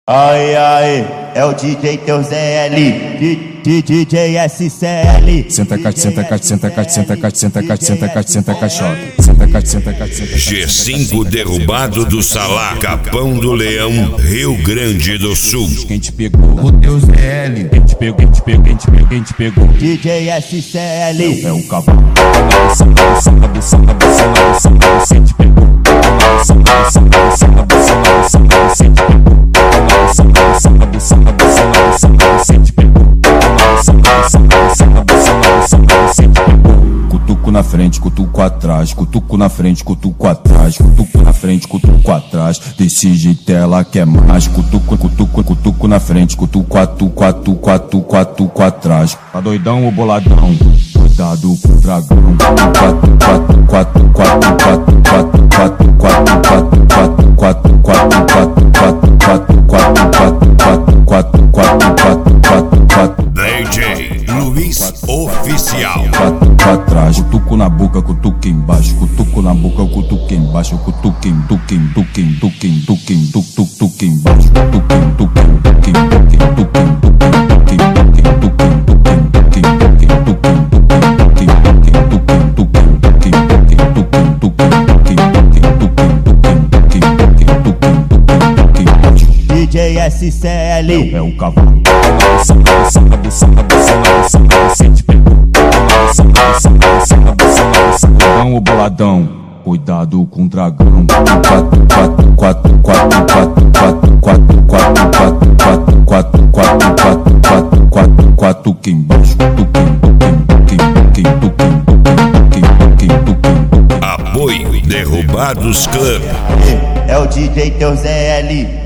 Ai, ai, é o DJ teu ZL, DJ SCL. Senta cate, senta cate, senta cate, senta cate, senta cate, senta cate, senta caixota. Senta cate, senta cate, senta cate. G5 derrubado do Salá, Capão do Leão, Rio Grande do Sul. Quem te pegou? O teu ZL. Quem te pegou? Quem te pegou? Quem te pegou? Quem te pegou? DJ SCL. É o cavalo. Quem te pegou? Cutuco na frente, cutuco atrás, cutuco na frente, cutuco atrás, cutuco na frente, cutuco atrás. Desse jeito ela quer mais. Cutuco, cutuco, cutuco na frente, cutuco, cutuco atrás. Tá doidão ou boladão? Cuidado com o dragão. DJ Luiz Oficial. Atrás, cutuco na boca, cutuco embaixo, cutuco na boca, cutuco embaixo, cutuco em tuque embaixo, DJ SCL. é o cavalo. Cuidado o boladão, cuidado com o dragão. Tuque embaixo, Apoio Derrubados Club. É o DJ teu ZL.